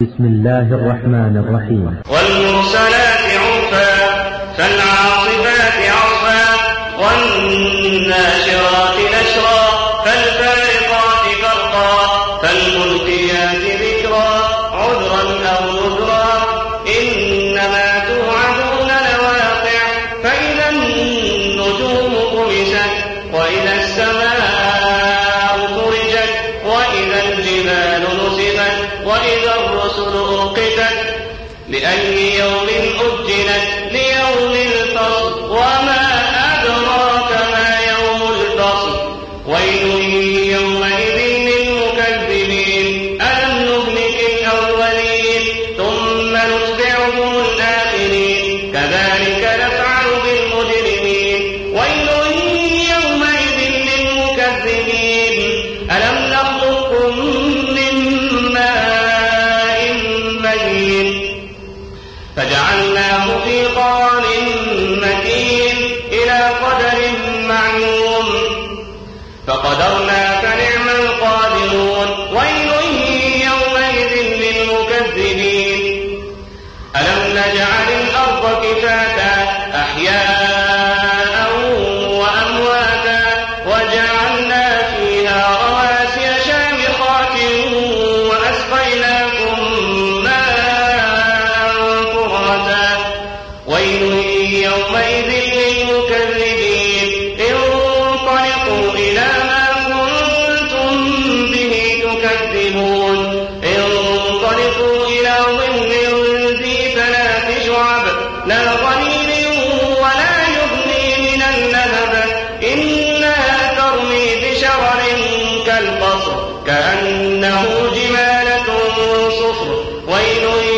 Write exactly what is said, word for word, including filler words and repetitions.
بسم الله الرحمن الرحيم. والمرسلات عرفا فالعاصفات عصفا والناشرات نشرا فالفارقات فرقا فالملقيات ذكرا عذرا أو نذرا إنما توعدون لواقع فإذا النجوم طمست وإذا السماء فرجت وإذا الجبال نسفت وإذا الرسل أوقتت لأي يوم أجلت ليوم الفصل وما أدراك ما يوم الفصل ويل يومئذ للمكذبين ألم نهلك الأولين ثم نتبعهم الآخرين كذلك نفعل بالمجرمين ويل يومئذ للمكذبين ألم نخلقكم من ماء مهين فجعلناه في قرار مكين إلى قدر معلوم فقدرنا فنعم القادرون ويل يومئذ للمكذبين ألم نجعل الأرض كفاتا أحياء وأمواتا وجعلنا فيها رواسي شامخات وأسقيناكم ماء فراتا ويل يومئذ للمكذبين انطلقوا إلى ما كنتم به تكذبون انطلقوا إلى ظل ذي ثلاث شعب لا ظليل ولا يغني من اللهب إنها ترمي بشرر كالقصر كأنه جمالة صفر ويل